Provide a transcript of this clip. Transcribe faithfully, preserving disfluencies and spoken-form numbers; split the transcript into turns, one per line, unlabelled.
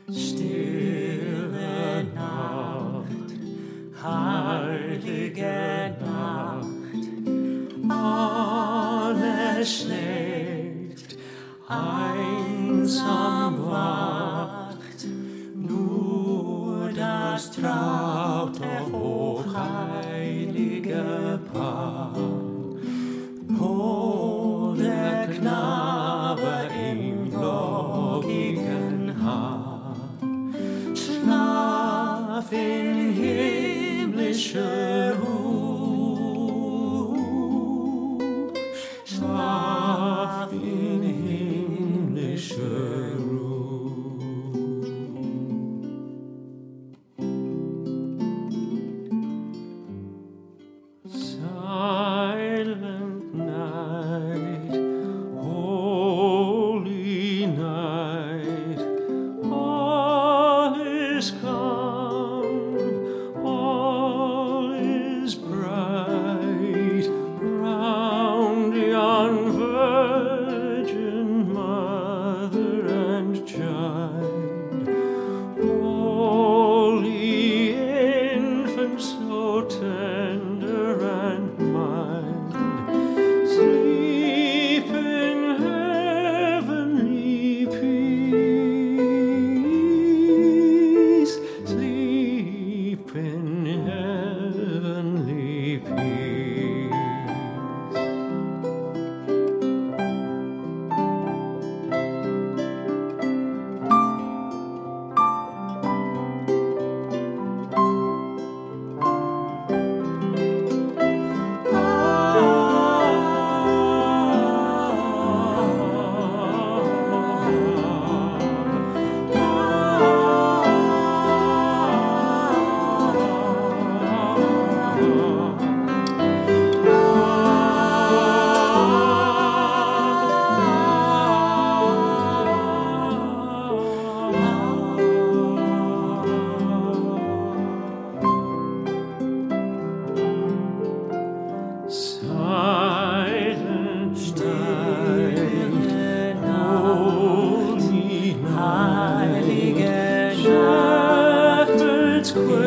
Stille Nacht, heilige Nacht, alles schläft, einsam wacht, nur das traute, hochheilige Paar. Holder Knabe im lockigen Haar, schlaf in himmlischer Ruhe, schlaf in himmlischer Ruhe. Silent night, holy night, all is calm, all is bright, round yon virgin mother and child, holy infant so tender and mild, sleep in heavenly peace, sleep in heavenly peace. Silent night, holy night, shepherds quail.